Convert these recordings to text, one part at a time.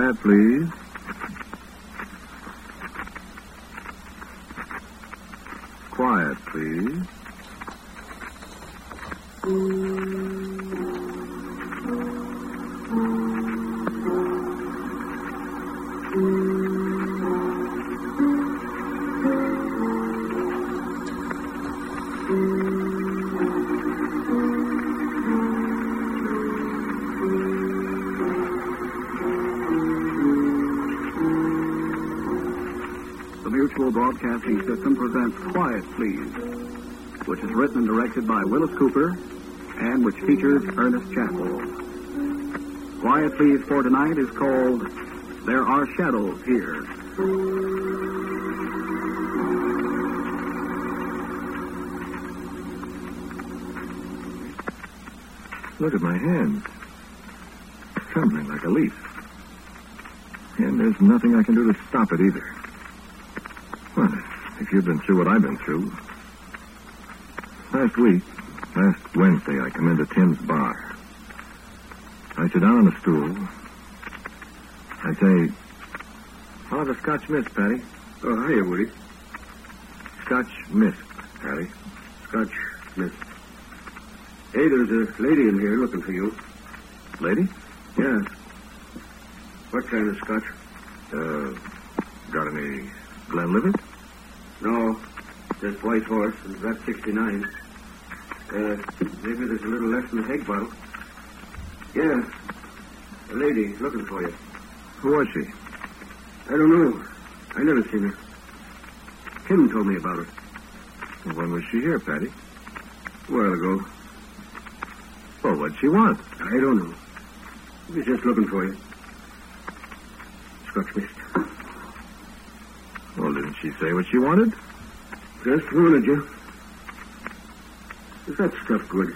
Quiet, please. Quiet, please. The Mutual Broadcasting System presents Quiet, Please, which is written and directed by Willis Cooper and which features Ernest Chappell. Quiet, Please for tonight is called There Are Shadows Here. Look at my hands. Trembling like a leaf. And there's nothing I can do to stop it either. Well, if you've been through what I've been through. Last Wednesday, I come into Tim's bar. I sit down on a stool. I say, I'll have a Scotch Mist, Patty. Oh, hiya, Woody. Scotch Mist, Patty. Scotch Mist. Hey, there's a lady in here looking for you. Lady? Yeah. What kind of Scotch? Got any Glenlivet? No, just White Horse, and that's 69. Maybe there's a little left in the egg bottle. Yeah, a lady looking for you. Who was she? I don't know. I never seen her. Tim told me about her. Well, when was she here, Patty? A while ago. Well, what'd she want? I don't know. He was just looking for you. Scotch Mist. Well, didn't she say what she wanted? Just wanted you. Is that stuff good?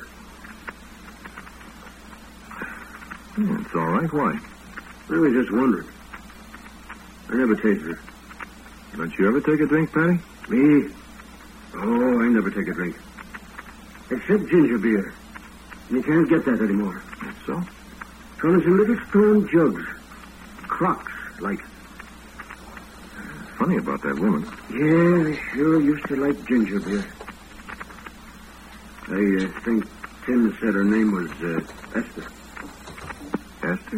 It's all right. Why? I just wondered. I never tasted it. Don't you ever take a drink, Patty? Me? Oh, I never take a drink. Except ginger beer. And you can't get that anymore. That's so? Comes in little stone jugs. Crocks, like. Funny about that woman. Yeah, I sure used to like ginger beer. I think Tim said her name was Esther. Esther?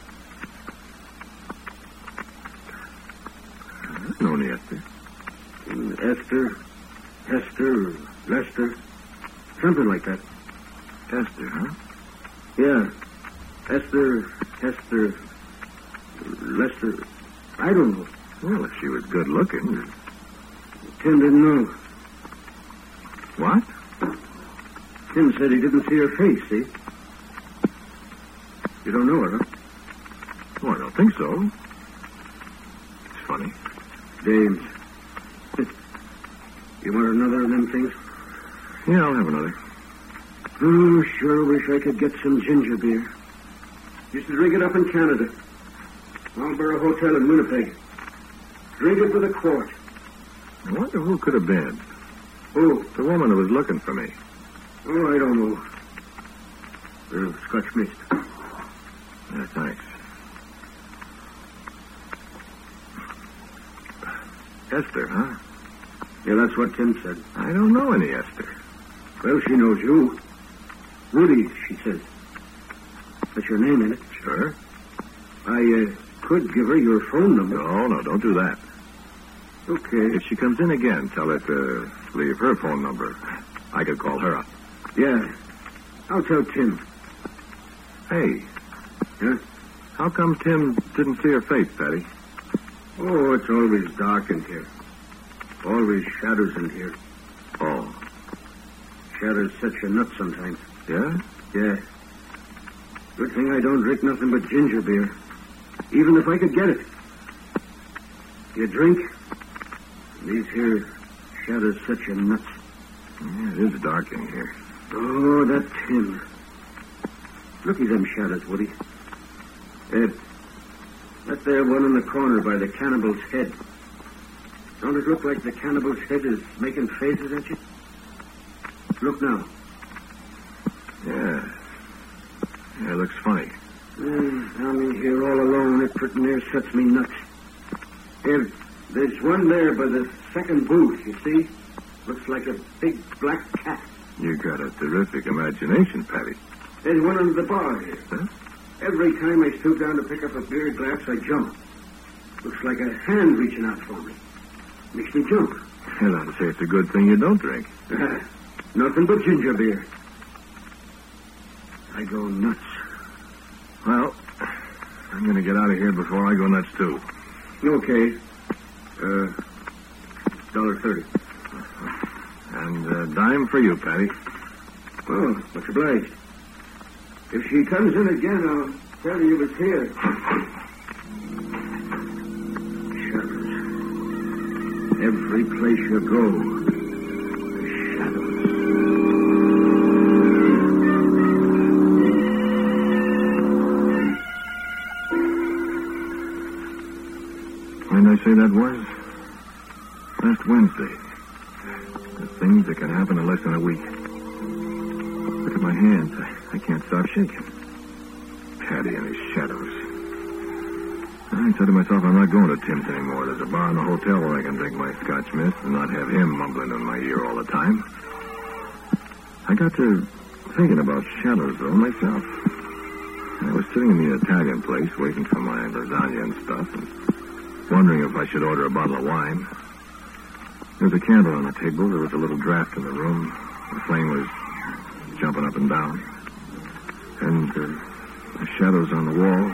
I don't know any Esther. Esther, Hester, Lester. Something like that. Esther, huh? Yeah. Esther, Hester, Lester. I don't know. Well, if she was good looking. Tim didn't know. What? Tim said he didn't see her face, see? You don't know her, huh? Well, I don't think so. It's funny. Dames. You want another of them things? Yeah, I'll have another. Oh, sure wish I could get some ginger beer. Used to drink it up in Canada. Marlborough Hotel in Winnipeg. Drink it with a quart. I wonder who could have been. Who? The woman who was looking for me. Oh, I don't know. Scotch Mist. Yeah, thanks. Esther, huh? Yeah, that's what Tim said. I don't know any Esther. Well, she knows you. Woody, she says. That's your name, ain't it? Sure. I could give her your phone number. No, don't do that. Okay. If she comes in again, tell her to leave her phone number. I could call her up. Yeah. I'll tell Tim. Hey. Yeah? How come Tim didn't see her face, Patty? Oh, it's always dark in here. Always shadows in here. Oh. Shadows set you nuts sometimes. Yeah? Yeah. Good thing I don't drink nothing but ginger beer. Even if I could get it. You drink, these here shadows set you nuts. Yeah, it is dark in here. Oh, that Tim. Look at them shadows, Woody. That there one in the corner by the cannibal's head. Don't it look like the cannibal's head is making faces at you? Look now. Yeah. Yeah, it looks funny. Down in here all alone, it pretty near sets me nuts. There's one there by the second booth, you see? Looks like a big black cat. You got a terrific imagination, Patty. There's one under the bar here. Huh? Every time I stoop down to pick up a beer glass, I jump. Looks like a hand reaching out for me. Makes me jump. Hell, I'd say it's a good thing you don't drink. Nothing but ginger beer. I go nuts. Well, I'm going to get out of here before I go nuts, too. Okay. $1.30. And a dime for you, Patty. Oh, much obliged. If she comes in again, I'll tell her you was here. Shadows. Every place you go, there's shadows. When did I say that was? Last Wednesday. The things that can happen in less than a week. Look at my hands. I can't stop shaking. Patty and his shadows. I said to myself, I'm not going to Tim's anymore. There's a bar in the hotel where I can drink my Scotch mist and not have him mumbling in my ear all the time. I got to thinking about shadows, though, myself. I was sitting in the Italian place waiting for my lasagna and stuff and wondering if I should order a bottle of wine. There was a candle on the table. There was a little draft in the room. The flame was jumping up and down. And the shadows on the wall.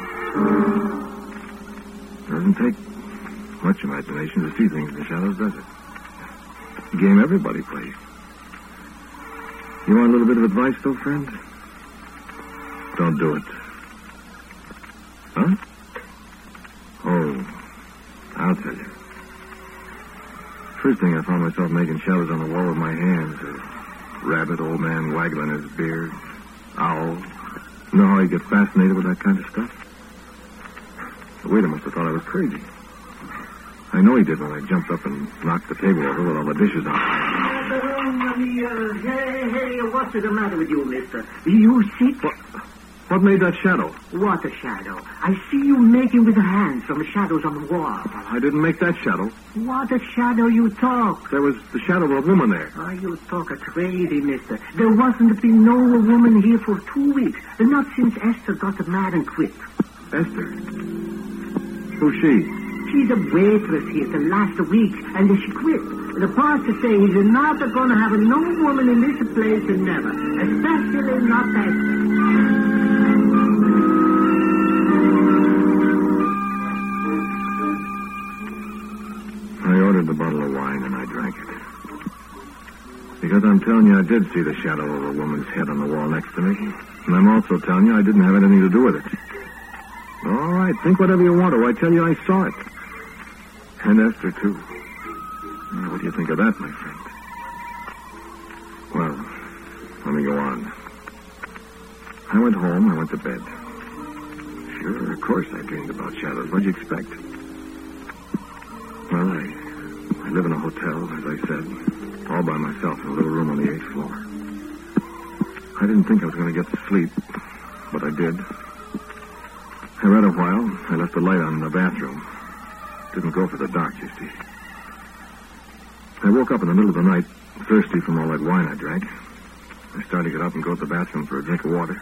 Doesn't take much imagination to see things in the shadows, does it? It's a game everybody plays. You want a little bit of advice, though, friend? Don't do it. Huh? Oh, I'll tell you. First thing I found myself making shadows on the wall with my hands. A rabbit, old man waggling his beard, owl. You know how you get fascinated with that kind of stuff? The waiter must have thought I was crazy. I know he did when I jumped up and knocked the table over with all the dishes on. Hey, what's the matter with you, mister? You sick? What made that shadow? What a shadow. I see you making with the hands from the shadows on the wall. I didn't make that shadow. What a shadow you talk. There was the shadow of a woman there. Oh, you talk a crazy, mister. There wasn't been no woman here for 2 weeks. Not since Esther got mad and quit. Esther? Who's she? She's a waitress here the last week, and she quit. The pastor says he's not going to have no woman in this place and never. Especially not Esther. I ordered the bottle of wine and I drank it. Because I'm telling you, I did see the shadow of a woman's head on the wall next to me. And I'm also telling you I didn't have anything to do with it. All right, think whatever you want to. I tell you I saw it. And Esther, too. Now, what do you think of that, my friend? Well, let me go on. I went home. I went to bed. Sure, of course I dreamed about shadows. What'd you expect? Well, I live in a hotel, as I said, all by myself in a little room on the 8th floor. I didn't think I was going to get to sleep, but I did. I read a while. I left the light on in the bathroom. Didn't go for the dark, you see. I woke up in the middle of the night, thirsty from all that wine I drank. I started to get up and go to the bathroom for a drink of water.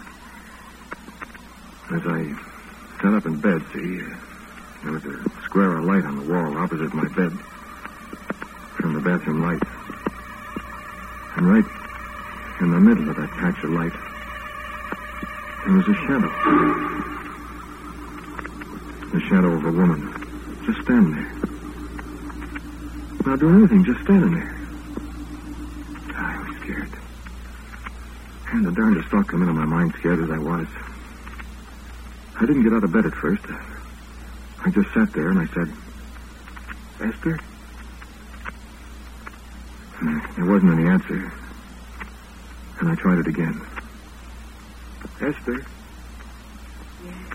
As I sat up in bed, see, there was a square of light on the wall opposite my bed from the bathroom light. And right in the middle of that patch of light, there was a shadow. The shadow of a woman, just standing there. Not doing anything, just standing there. I was scared. And the darndest thought come into my mind, scared as I was. I didn't get out of bed at first. I just sat there and I said, Esther? There wasn't any answer. And I tried it again. Esther? Yes.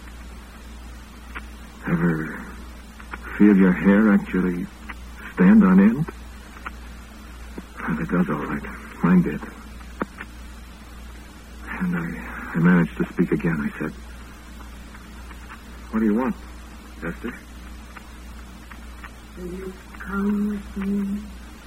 Ever feel your hair actually stand on end? Well, it does all right. Mine did. And I managed to speak again. I said, What do you want, Esther? Will you come with me?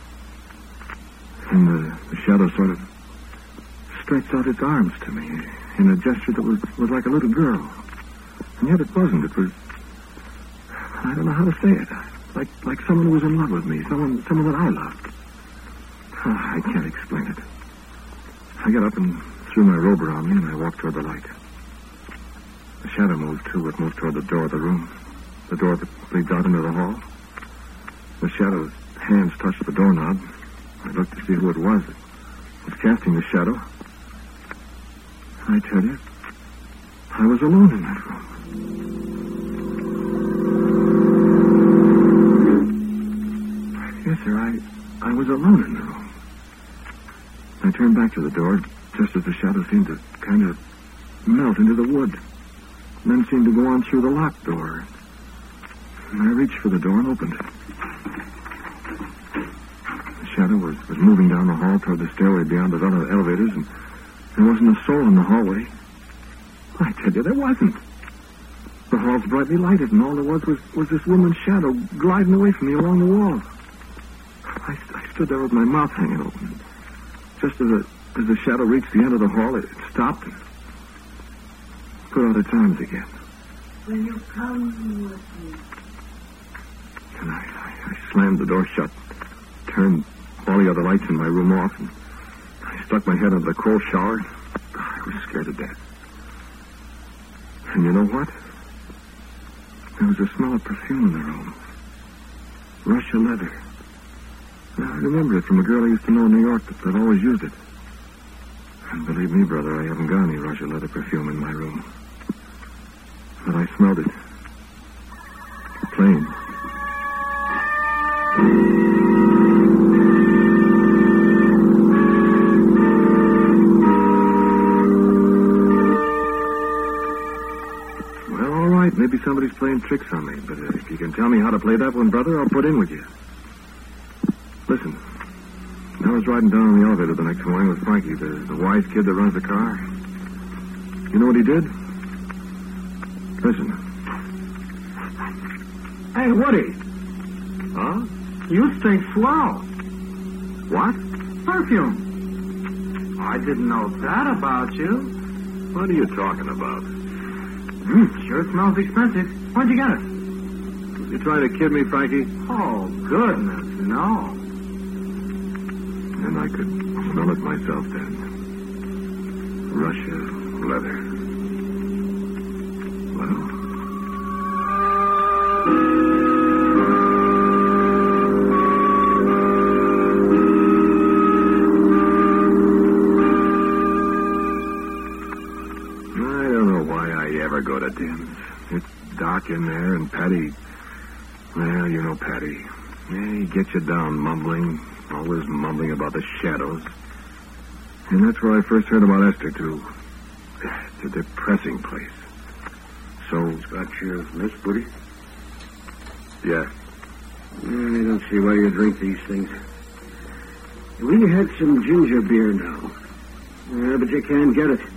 And the shadow sort of stretched out its arms to me in a gesture that was like a little girl. And yet it wasn't. It was... I don't know how to say it. Like someone who was in love with me. Someone that I loved. I can't explain it. I got up and threw my robe around me, and I walked toward the light. The shadow moved, too. It moved toward the door of the room. The door that leads out into the hall. The shadow's hands touched the doorknob. I looked to see who it was that was casting the shadow. I tell you, I was alone in that room. Yes, sir, I was alone in the room. I turned back to the door just as the shadow seemed to kind of melt into the wood, and then seemed to go on through the locked door. And I reached for the door and opened it. The shadow was moving down the hall toward the stairway beyond the other elevators, and there wasn't a soul in the hallway. I tell you, there wasn't. The hall's brightly lighted, and all there was this woman's shadow gliding away from me along the wall. I stood there with my mouth hanging open. Just as the shadow reached the end of the hall, it stopped and put out its arms again. Will you come with me? And I slammed the door shut, turned all the other lights in my room off, and I stuck my head under the cold shower. I was scared to death. And you know what? There was a smell of perfume in the room. Russia leather. And I remember it from a girl I used to know in New York that always used it. And believe me, brother, I haven't got any Russia leather perfume in my room. But I smelled it. Plain. Well, all right. Maybe somebody's playing tricks on me. But if you can tell me how to play that one, brother, I'll put in with you. Listen. I was riding down on the elevator the next morning with Frankie, the wise kid that runs the car. You know what he did? Listen. Hey, Woody. Huh? You stink swell. What? Perfume. I didn't know that about you. What are you talking about? Sure smells expensive. Where'd you get it? You trying to kid me, Frankie? Oh, goodness, no. And I could smell it myself then. Russia leather. Well... go to Tim's. It's dark in there, and Patty... Well, you know Patty. Yeah, he gets you down mumbling, always mumbling about the shadows. And that's where I first heard about Esther, too. It's a depressing place. So... It's got your miss, Woody? Yeah. I don't see why you drink these things. We had some ginger beer now. Yeah, but you can't get it.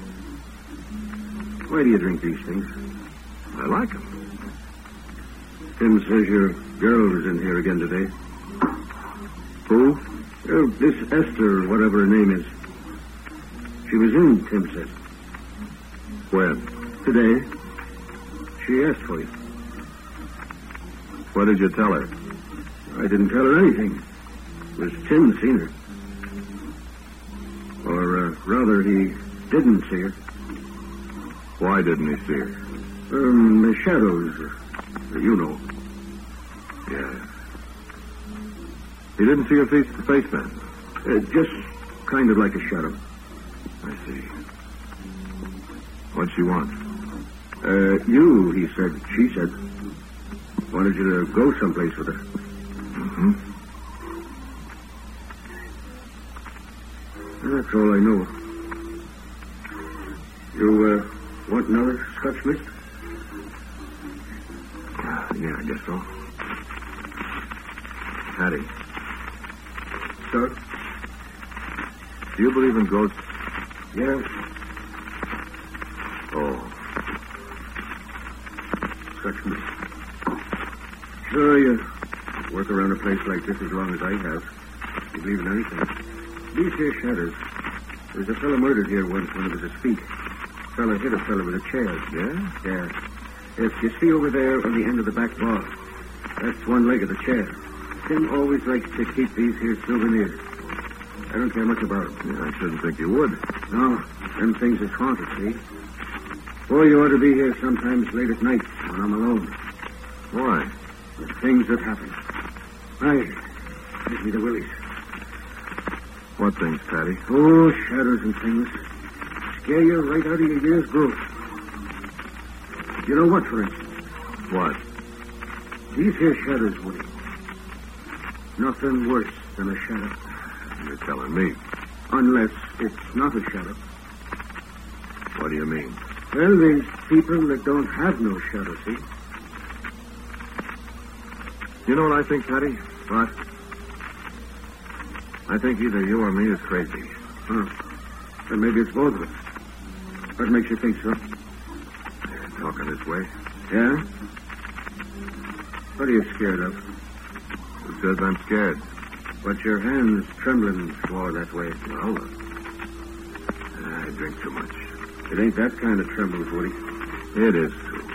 Why do you drink these things? I like them. Tim says your girl was in here again today. Who? This Esther, whatever her name is. She was in, Tim says. When? Today. She asked for you. What did you tell her? I didn't tell her anything. It was Tim seen her. Or, rather, he didn't see her. Why didn't he see her? The shadows, you know. Yeah. He didn't see her face to face then? Just kind of like a shadow. I see. What'd she want? You, he said. She said. Wanted you to go someplace with her. Mm-hmm. That's all I know. You, want another Scotch mist? Yeah, I guess so. Hattie. Sir? Do you believe in ghosts? Yes. Oh. touch me. Sure, you work around a place like this as long as I have. You believe in anything. These here shadows. There's a fellow murdered here once when it was his feet. Fellow hit a fellow with a chair. Yeah? Yeah. Yes, you see over there on the end of the back bar. That's one leg of the chair. Tim always likes to keep these here souvenirs. I don't care much about them. Yeah, I shouldn't think you would. No, them things is haunted, see? Boy, you ought to be here sometimes late at night when I'm alone. Why? The things that happen. Give me the willies. What things, Patty? Oh, shadows and things. Scare you right out of your year's growth. You know what, for instance? What? These here shadows, Woody. Nothing worse than a shadow. You're telling me. Unless it's not a shadow. What do you mean? Well, there's people that don't have no shadow, see? You know what I think, Patty? What? I think either you or me is crazy. Then maybe it's both of us. What makes you think so? Talking this way. Yeah? What are you scared of? Who says I'm scared? But your hands trembling swore that way. Well, I drink too much. It ain't that kind of trembles, Woody. It is too.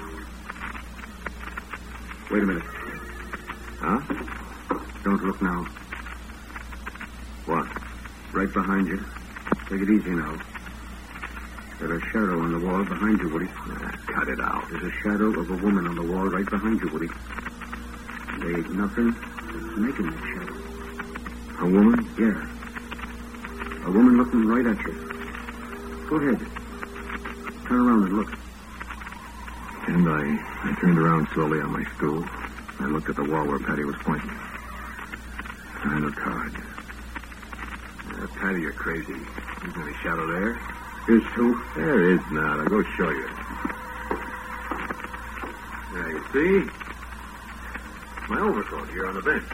Wait a minute. Huh? Don't look now. What? Right behind you. Take it easy now. There's a shadow on the wall behind you, Woody. Cut it out. There's a shadow of a woman on the wall right behind you, Woody. There ain't nothing that's making that shadow. A woman? Yeah. A woman looking right at you. Go ahead. Turn around and look. And I turned around slowly on my stool. I looked at the wall where Patty was pointing. I looked hard. Patty, you're crazy. Isn't any shadow there? Here's two. There is not. I'll go show you. There, you see? My overcoat here on the bench.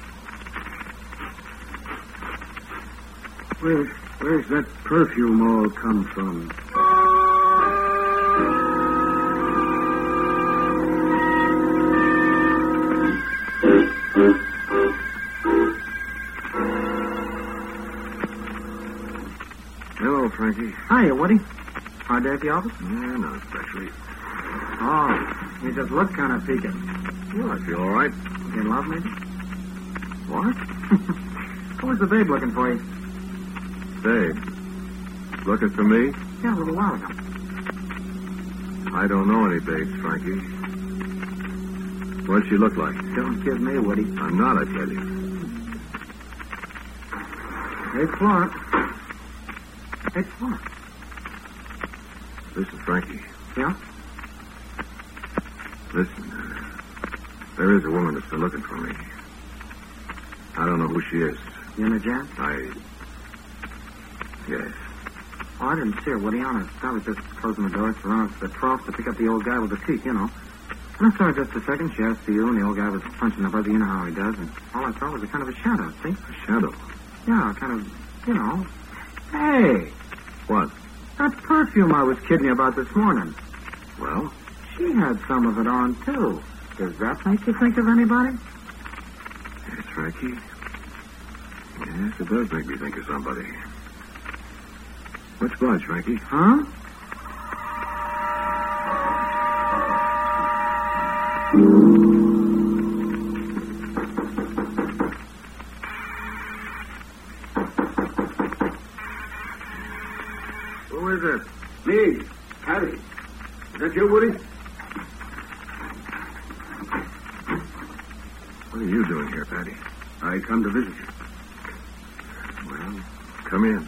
Where's that perfume all come from? Hello, Frankie. Hiya, Woody. Hard day at the office? Yeah, not especially. Oh, you just look kind of peaked. Well, I feel all right. You in love, maybe? What? What was the babe looking for you? Babe, looking for me? Yeah, a little while ago. I don't know any babes, Frankie. What'd she look like? Don't give me, Woody. I'm not, I tell you. Hey, Florence. Hey, Florence. Listen, Frankie. Yeah? Listen, there is a woman that's been looking for me. I don't know who she is. You in a jam? Yes. Oh, I didn't see her, Woody, honest. I was just closing the door, around to the trough to pick up the old guy with the teeth, you know. And I saw her just a second. She asked for you, and the old guy was punching the buzzer. You know how he does. And all I saw was a kind of a shadow, see? A shadow? Yeah, kind of, you know. Hey, What? that perfume I was kidding you about this morning. Well? She had some of it on, too. Does that make you think of anybody? Yes, Frankie. Yes, it does make me think of somebody. What's Budge, Frankie? Huh? Who is it? Me, Harry. Is that you, Woody? What are you doing here, Patty? I come to visit you. Well, come in.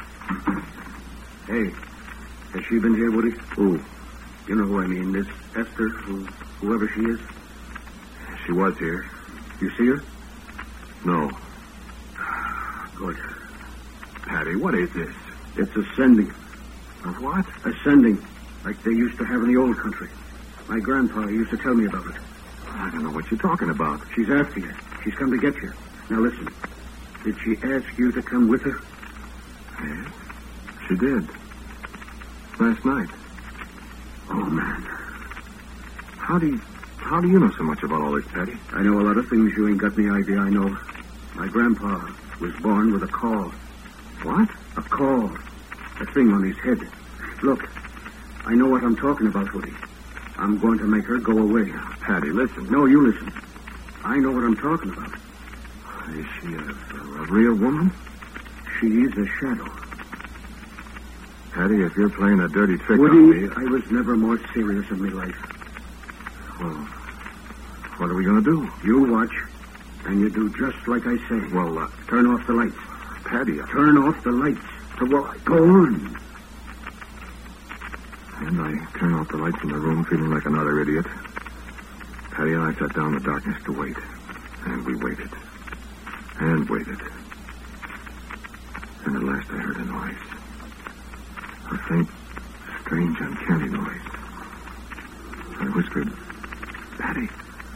Hey, has she been here, Woody? Who? You know who I mean, Miss Esther, whoever she is. She was here. You see her? No. Good. Patty, what is this? It's ascending. Of what? Ascending, like they used to have in the old country. My grandpa used to tell me about it. I don't know what you're talking about. She's after you. She's come to get you. Now listen. Did she ask you to come with her? Yes, she did. Last night. Oh, man. How do How do you know so much about all this, Patty? I know a lot of things you ain't got any idea I know. My grandpa was born with a caul. What? A caul. A thing on his head. Look, I know what I'm talking about, Woody. I'm going to make her go away. Patty, listen. No, you listen. I know what I'm talking about. Is she a real woman? She's a shadow. Patty, if you're playing a dirty trick Woody, on me... I was never more serious in my life. Well, what are we going to do? You watch, and you do just like I say. Well, turn off the lights. Patty... Turn off the lights. Go on. And I turn off the lights in the room, feeling like another idiot. Patty and I sat down in the darkness to wait. And we waited. And waited. And at last I heard a noise. A faint, strange, uncanny noise. I whispered, Patty.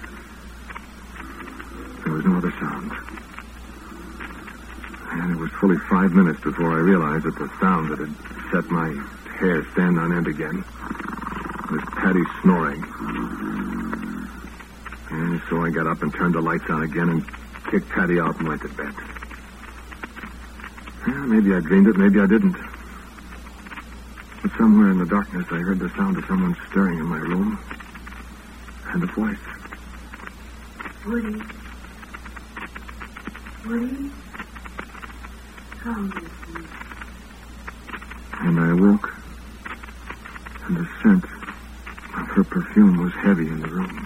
There was no other sound. And it was fully 5 minutes before I realized that the sound that had set my hair stand on end again was Patty snoring. And so I got up and turned the lights on again and kicked Patty out and went to bed. Well, maybe I dreamed it, maybe I didn't. But somewhere in the darkness, I heard the sound of someone stirring in my room. And a voice. Woody. Woody? Come with me. And I awoke. And the scent of her perfume was heavy in the room.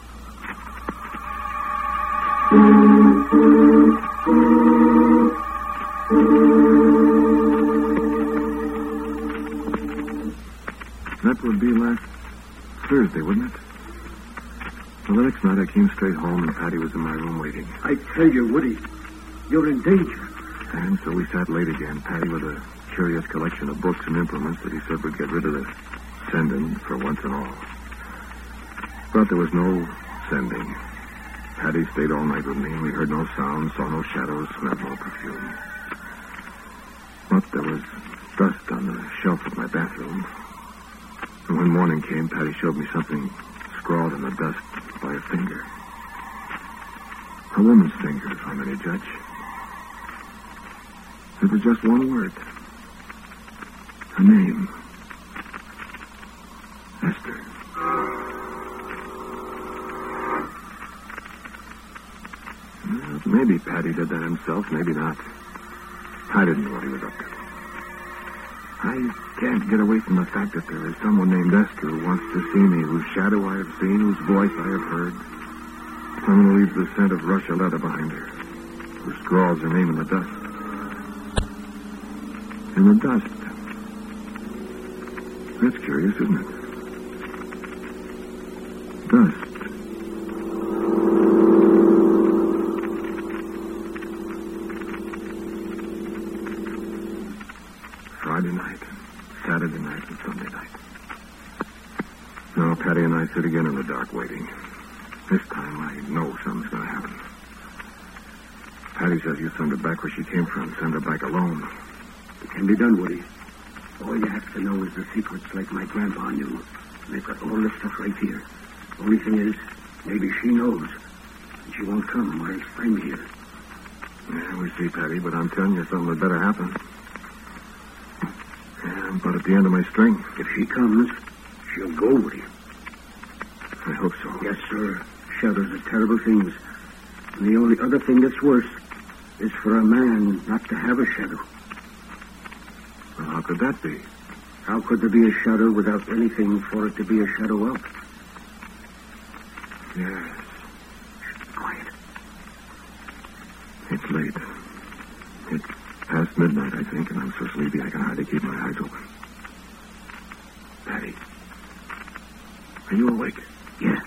That would be last Thursday, wouldn't it? Well, the next night I came straight home and Patty was in my room waiting. I tell you, Woody, you're in danger. And so we sat late again, Patty with a curious collection of books and implements that he said would get rid of the sending for once and all. But there was no sending. Patty stayed all night with me, and we heard no sound, saw no shadows, smelled no perfume. But there was dust on the shelf of my bathroom. And when morning came, Patty showed me something scrawled in the dust by a finger. A woman's finger, if I'm any judge. It was just one word. A name. Esther. Well, maybe Patty did that himself, maybe not. I didn't know what he was up to. I can't get away from the fact that there is someone named Esther who wants to see me, whose shadow I have seen, whose voice I have heard. Someone who leaves the scent of Russia leather behind her, who scrawls her name in the dust. In the dust. That's curious, isn't it? Dust. Friday night, Saturday night, and Sunday night. Now, Patty and I sit again in the dark waiting. This time I know something's going to happen. Patty says you send her back where she came from. Send her back alone. It can be done, Woody. All you have to know is the secrets like my grandpa knew. They've got all this stuff right here. Only thing is, maybe she knows. And she won't come while I'm here. Yeah, we see, Patty, but I'm telling you something had better happen. Yeah, I'm about at the end of my string. If she comes, she'll go, Woody. I hope so. Yes, sir. Shadows are terrible things. And the only other thing that's worse is for a man not to have a shadow. Well, how could that be? How could there be a shadow without anything for it to be a shadow of? Yes. Quiet. It's late. It's past midnight, I think, and I'm so sleepy I can hardly keep my eyes open. Patty, are you awake? Yeah.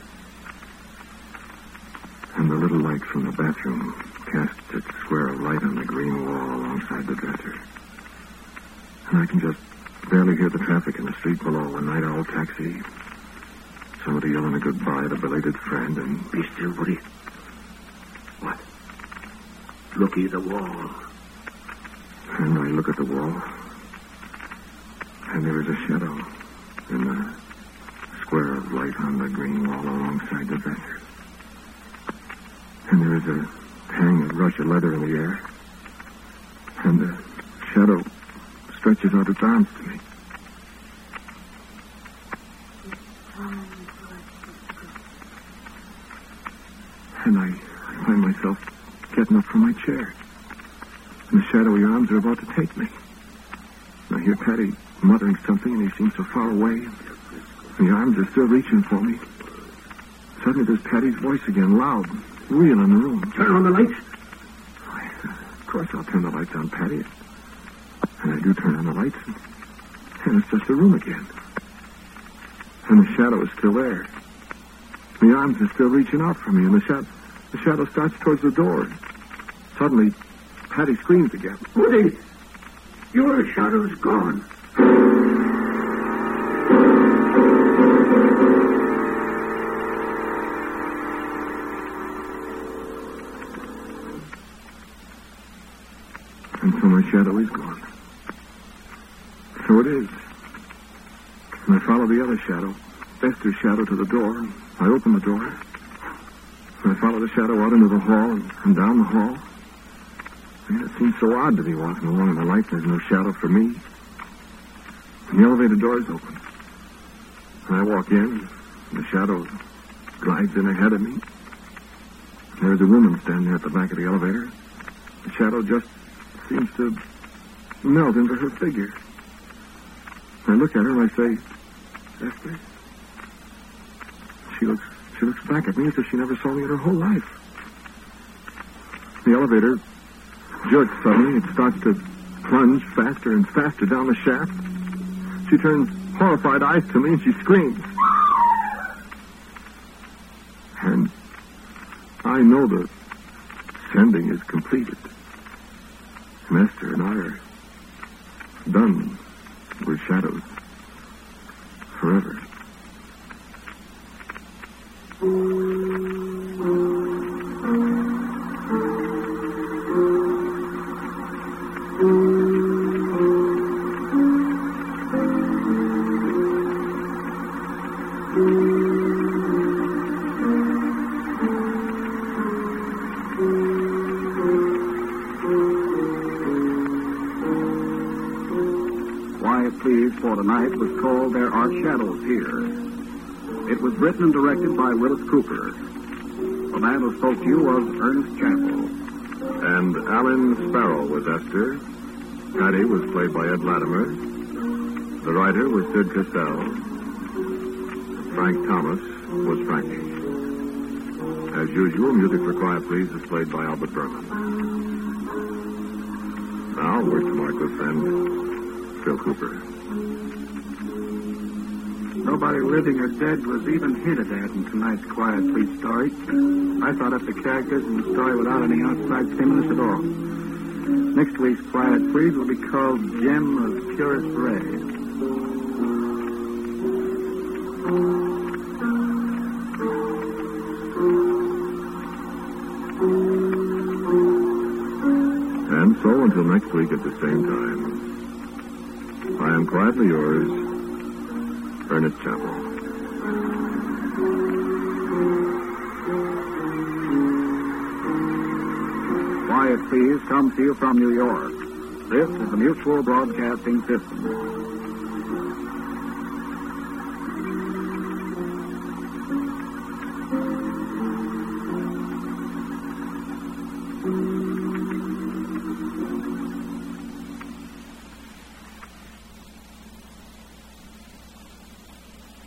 And the little light from the bathroom casts its square of light on the green wall alongside the dresser. And I can just barely hear the traffic in the street below. A night owl taxi. Somebody yelling a goodbye to a belated friend, and... Be still, Woody. What? Looky at the wall. And I look at the wall. And there is a shadow in the square of light on the green wall alongside the vendor. And there is a hang of rush of leather in the air. And the shadow stretches out its arms to me. And I find myself getting up from my chair. And the shadowy arms are about to take me. And I hear Patty muttering something, and he seems so far away. And the arms are still reaching for me. Suddenly there's Patty's voice again, loud, real in the room. Turn on the lights. Of course I'll turn the lights on, Patty. And I do turn on the lights, and it's just a room again. And the shadow is still there. The arms are still reaching out for me, and the shadow starts towards the door. Suddenly, Patty screams again. Woody, your shadow's gone. And so my shadow is gone. So it is. And I follow the other shadow, Esther's shadow, to the door. And I open the door. And I follow the shadow out into the hall and down the hall. And it seems so odd to be walking along in the light. There's no shadow for me. And the elevator door is open. And I walk in, and the shadow glides in ahead of me. And there's a woman standing there at the back of the elevator. The shadow just seems to melt into her figure. I look at her and I say, Esther? She looks back at me as if she never saw me in her whole life. The elevator jerks suddenly. It starts to plunge faster and faster down the shaft. She turns horrified eyes to me and she screams. And I know the sending is completed. And Esther and I are done with shadows forever. Quiet Please for Tonight was called There Are Shadows Here. It was written and directed by Willis Cooper. The man who spoke to you was Ernest Chappell. And Alan Sparrow was Esther. Patty was played by Ed Latimer. The writer was Sid Castell. Frank Thomas was Frankie. As usual, music for Quiet Please is played by Albert Berman. Now, word to my good friend, Phil Cooper. Nobody living or dead was even hinted at in tonight's Quiet Please story. I thought up the characters in the story without any outside stimulus at all. Next week's Quiet Please will be called Gem of Purest Ray. And so, until next week at the same time, I am quietly yours, Ernest Chappell. Quiet Please comes to you from New York. This is the Mutual Broadcasting System.